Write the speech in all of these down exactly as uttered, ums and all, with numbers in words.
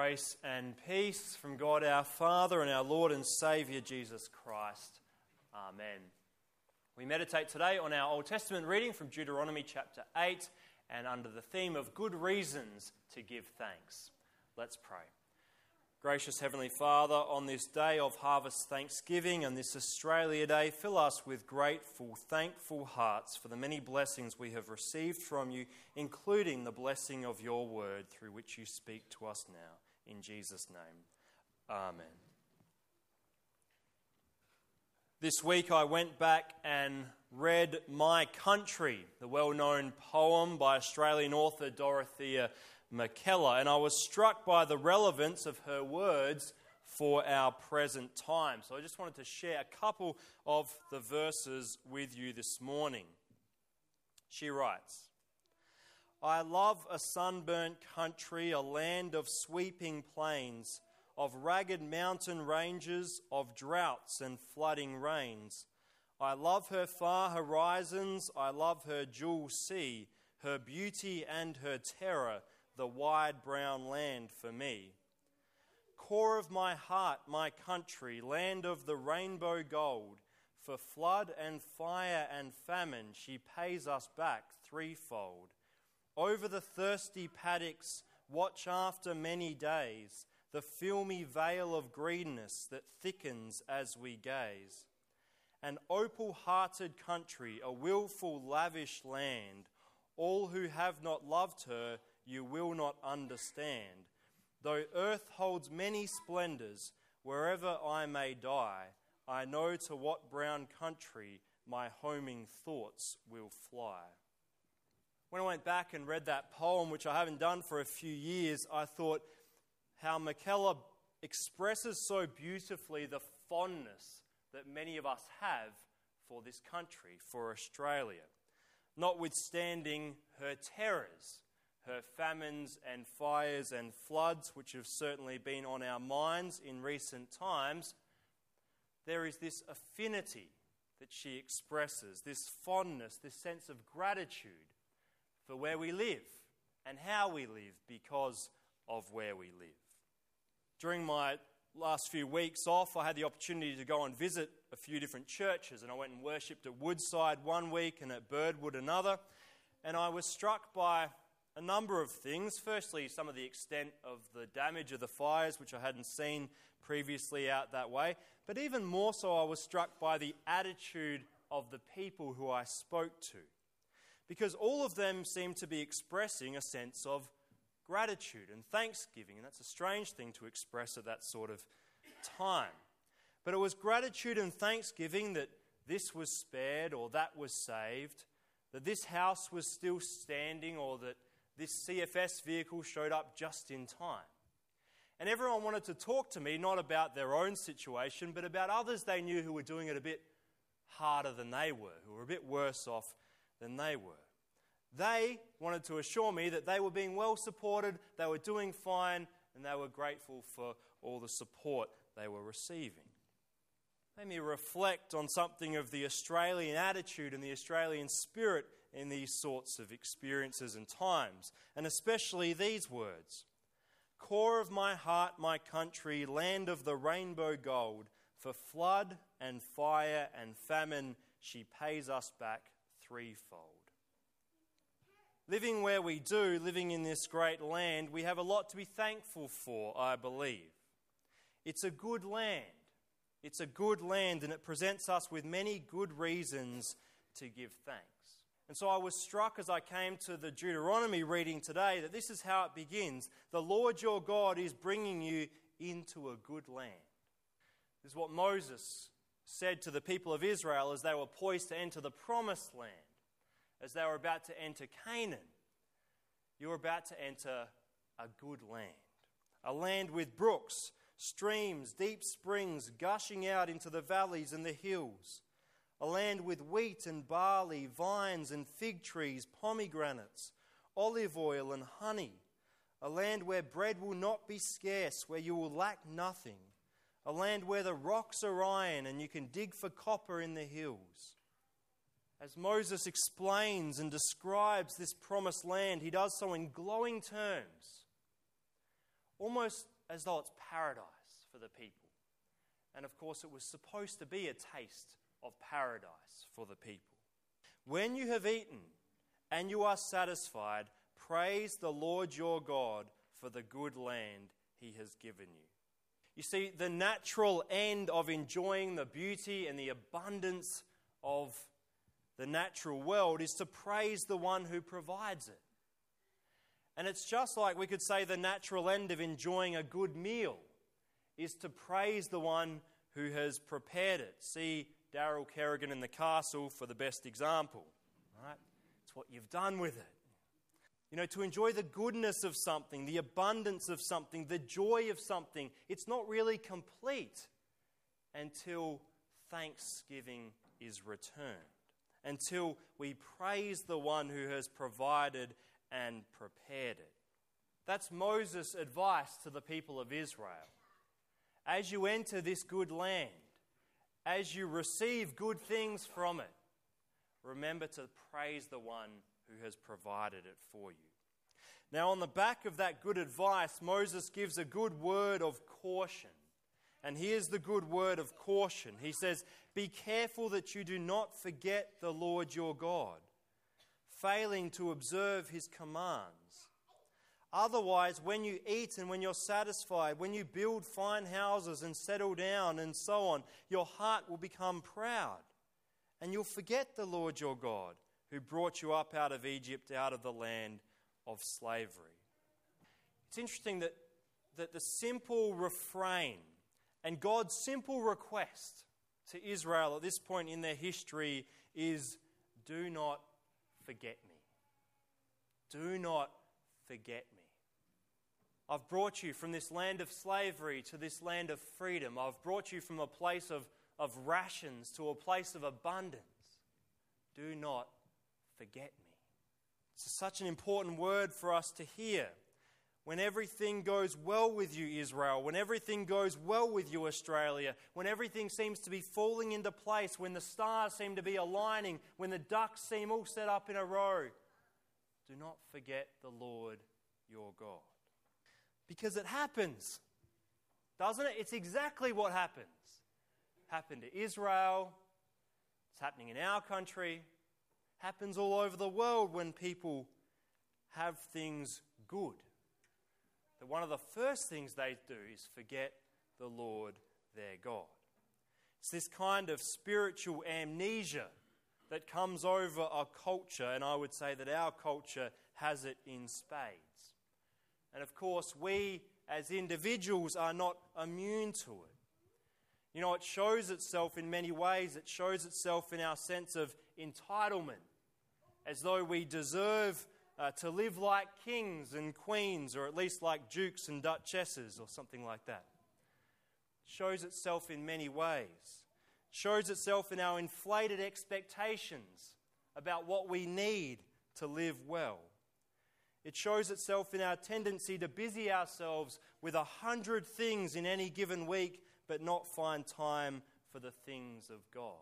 Grace and peace from God our Father and our Lord and Saviour Jesus Christ. Amen. We meditate today on our Old Testament reading from Deuteronomy chapter eight and under the theme of good reasons to give thanks. Let's pray. Gracious Heavenly Father, on this day of harvest thanksgiving and this Australia Day, fill us with grateful, thankful hearts for the many blessings we have received from you, including the blessing of your word through which you speak to us now. In Jesus' name, Amen. This week I went back and read My Country, the well-known poem by Australian author Dorothea Mackellar, and I was struck by the relevance of her words for our present time. So I just wanted to share a couple of the verses with you this morning. She writes, "I love a sunburnt country, a land of sweeping plains, of ragged mountain ranges, of droughts and flooding rains. I love her far horizons, I love her jewel sea, her beauty and her terror, the wide brown land for me. Core of my heart, my country, land of the rainbow gold, for flood and fire and famine she pays us back threefold. Over the thirsty paddocks, watch after many days, the filmy veil of greenness that thickens as we gaze. An opal-hearted country, a willful, lavish land, all who have not loved her you will not understand. Though earth holds many splendours, wherever I may die, I know to what brown country my homing thoughts will fly." When I went back and read that poem, which I haven't done for a few years, I thought how Mackellar expresses so beautifully the fondness that many of us have for this country, for Australia, notwithstanding her terrors, her famines and fires and floods, which have certainly been on our minds in recent times. There is this affinity that she expresses, this fondness, this sense of gratitude for where we live and how we live because of where we live. During my last few weeks off, I had the opportunity to go and visit a few different churches, and I went and worshipped at Woodside one week and at Birdwood another, and I was struck by a number of things. Firstly, some of the extent of the damage of the fires, which I hadn't seen previously out that way. But even more so, I was struck by the attitude of the people who I spoke to. Because all of them seemed to be expressing a sense of gratitude and thanksgiving. And that's a strange thing to express at that sort of time. But it was gratitude and thanksgiving that this was spared or that was saved, that this house was still standing, or that this C F S vehicle showed up just in time. And everyone wanted to talk to me, not about their own situation, but about others they knew who were doing it a bit harder than they were, who were a bit worse off than they were. They wanted to assure me that they were being well supported, they were doing fine, and they were grateful for all the support they were receiving. Made me reflect on something of the Australian attitude and the Australian spirit in these sorts of experiences and times, and especially these words. Core of my heart, my country, land of the rainbow gold, for flood and fire and famine she pays us back threefold. Living where we do, living in this great land, we have a lot to be thankful for, I believe. It's a good land. It's a good land, and it presents us with many good reasons to give thanks. And so I was struck as I came to the Deuteronomy reading today that this is how it begins. The Lord your God is bringing you into a good land. This is what Moses said to the people of Israel as they were poised to enter the promised land, as they were about to enter Canaan. You're about to enter a good land, a land with brooks, streams, deep springs gushing out into the valleys and the hills. A land with wheat and barley, vines and fig trees, pomegranates, olive oil and honey. A land where bread will not be scarce, where you will lack nothing. A land where the rocks are iron and you can dig for copper in the hills. As Moses explains and describes this promised land, he does so in glowing terms, almost as though it's paradise for the people. And of course, it was supposed to be a taste of paradise for the people. When you have eaten and you are satisfied, praise the Lord your God for the good land he has given you. You see, the natural end of enjoying the beauty and the abundance of the natural world is to praise the one who provides it. And it's just like we could say the natural end of enjoying a good meal is to praise the one who has prepared it. See Daryl Kerrigan in The Castle for the best example. Right? It's what you've done with it. You know, to enjoy the goodness of something, the abundance of something, the joy of something, it's not really complete until thanksgiving is returned, until we praise the one who has provided and prepared it. That's Moses' advice to the people of Israel. As you enter this good land, as you receive good things from it, remember to praise the one who has provided it for you. Now, on the back of that good advice, Moses gives a good word of caution. And here's the good word of caution. He says, "Be careful that you do not forget the Lord your God, failing to observe his commands. Otherwise, when you eat and when you're satisfied, when you build fine houses and settle down and so on, your heart will become proud, and you'll forget the Lord your God, who brought you up out of Egypt, out of the land of slavery." It's interesting that, that the simple refrain and God's simple request to Israel at this point in their history is, do not forget me. Do not forget me. I've brought you from this land of slavery to this land of freedom. I've brought you from a place of, of rations to a place of abundance. Do not forget me. It's such an important word for us to hear. When everything goes well with you, Israel, when everything goes well with you, Australia, when everything seems to be falling into place, when the stars seem to be aligning, when the ducks seem all set up in a row, do not forget the Lord your God. Because it happens, doesn't it? It's exactly what happens. It happened to Israel. It's happening in our country. It happens all over the world when people have things good. That one of the first things they do is forget the Lord their God. It's this kind of spiritual amnesia that comes over a culture, and I would say that our culture has it in spades. And of course, we as individuals are not immune to it. You know, it shows itself in many ways. It shows itself in our sense of entitlement, as though we deserve uh, to live like kings and queens, or at least like dukes and duchesses, or something like that. It shows itself in many ways. It shows itself in our inflated expectations about what we need to live well. It shows itself in our tendency to busy ourselves with a hundred things in any given week, but not find time for the things of God.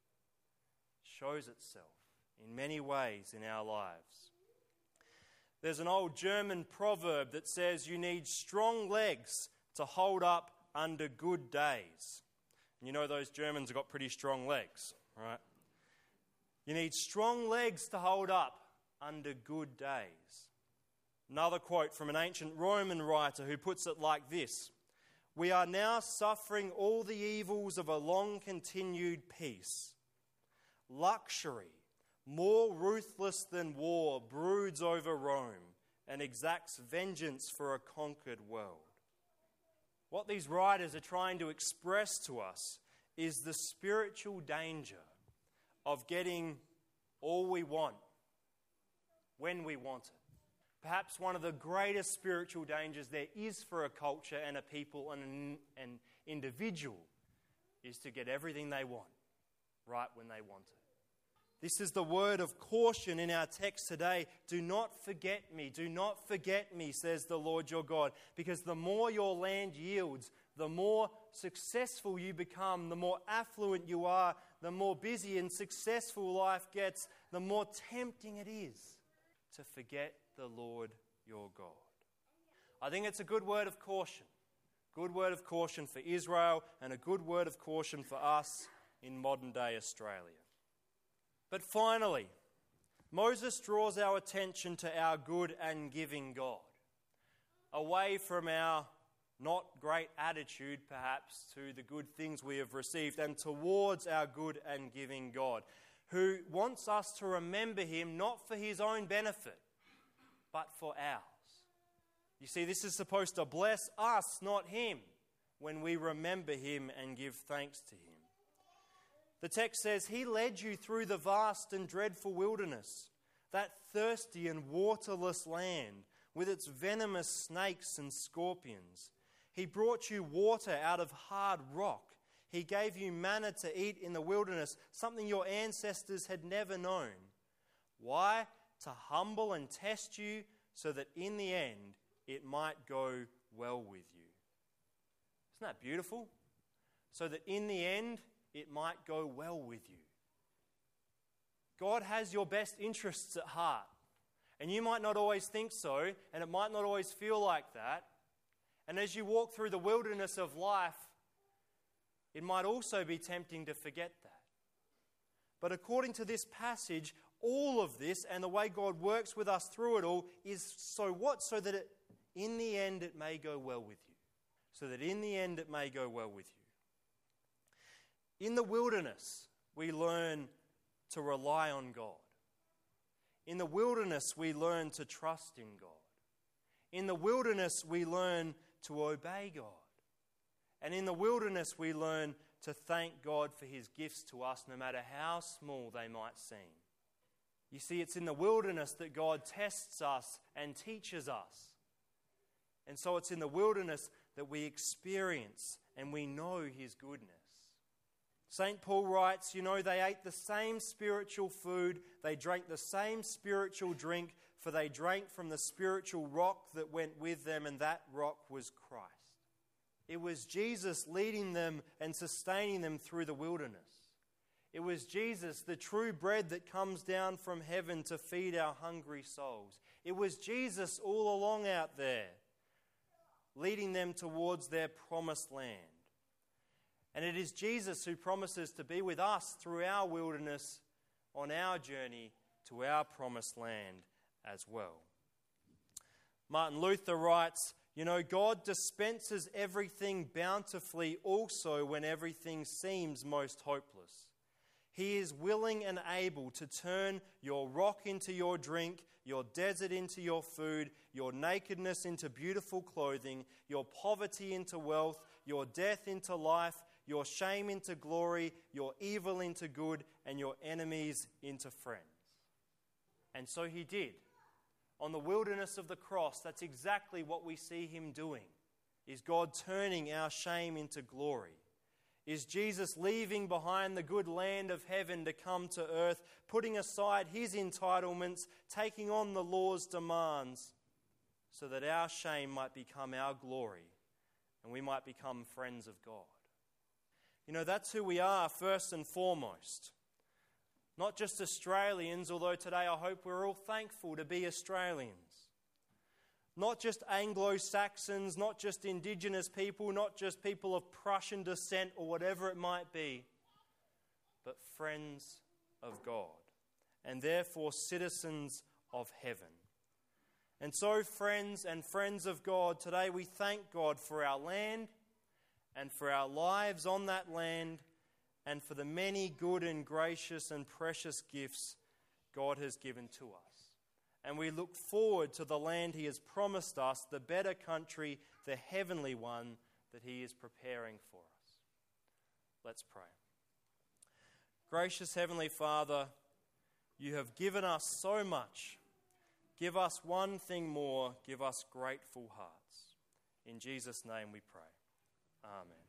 It shows itself in many ways in our lives. There's an old German proverb that says you need strong legs to hold up under good days. And you know those Germans have got pretty strong legs, right? You need strong legs to hold up under good days. Another quote from an ancient Roman writer who puts it like this: "We are now suffering all the evils of a long-continued peace. Luxury, more ruthless than war, broods over Rome and exacts vengeance for a conquered world." What these writers are trying to express to us is the spiritual danger of getting all we want when we want it. Perhaps one of the greatest spiritual dangers there is for a culture and a people and an, an individual is to get everything they want right when they want it. This is the word of caution in our text today. Do not forget me. Do not forget me, says the Lord your God, because the more your land yields, the more successful you become, the more affluent you are, the more busy and successful life gets, the more tempting it is to forget the Lord your God. I think it's a good word of caution Good word of caution for Israel and a good word of caution for us in modern-day Australia. But finally, Moses draws our attention to our good and giving God, away from our not great attitude, perhaps, to the good things we have received, and towards our good and giving God, who wants us to remember him not for his own benefit, but for ours. You see, this is supposed to bless us, not him, when we remember him and give thanks to him. The text says, he led you through the vast and dreadful wilderness, that thirsty and waterless land, with its venomous snakes and scorpions. He brought you water out of hard rock. He gave you manna to eat in the wilderness, something your ancestors had never known. Why? To humble and test you, so that in the end it might go well with you. Isn't that beautiful? So that in the end it might go well with you. God has your best interests at heart. And you might not always think so, and it might not always feel like that. And as you walk through the wilderness of life, it might also be tempting to forget that. But according to this passage, all of this and the way God works with us through it all is so what? So that it, in the end it may go well with you. So that in the end it may go well with you. In the wilderness, we learn to rely on God. In the wilderness, we learn to trust in God. In the wilderness, we learn to obey God. And in the wilderness, we learn to thank God for his gifts to us, no matter how small they might seem. You see, it's in the wilderness that God tests us and teaches us. And so it's in the wilderness that we experience and we know his goodness. Saint Paul writes, you know, they ate the same spiritual food, they drank the same spiritual drink, for they drank from the spiritual rock that went with them, and that rock was Christ. It was Jesus leading them and sustaining them through the wilderness. It was Jesus, the true bread that comes down from heaven to feed our hungry souls. It was Jesus all along out there, leading them towards their promised land. And it is Jesus who promises to be with us through our wilderness on our journey to our promised land as well. Martin Luther writes, you know, God dispenses everything bountifully also when everything seems most hopeless. He is willing and able to turn your rock into your drink, your desert into your food, your nakedness into beautiful clothing, your poverty into wealth, your death into life, your shame into glory, your evil into good, and your enemies into friends. And so he did. On the wilderness of the cross, that's exactly what we see him doing. Is God turning our shame into glory? Is Jesus leaving behind the good land of heaven to come to earth, putting aside his entitlements, taking on the law's demands, so that our shame might become our glory and we might become friends of God? You know, that's who we are first and foremost. Not just Australians, although today I hope we're all thankful to be Australians. Not just Anglo-Saxons, not just Indigenous people, not just people of Prussian descent or whatever it might be, but friends of God, and therefore citizens of heaven. And so, friends and friends of God, today we thank God for our land and for our lives on that land, and for the many good and gracious and precious gifts God has given to us. And we look forward to the land he has promised us, the better country, the heavenly one that he is preparing for us. Let's pray. Gracious Heavenly Father, you have given us so much. Give us one thing more. Give us grateful hearts. In Jesus' name we pray. Amen.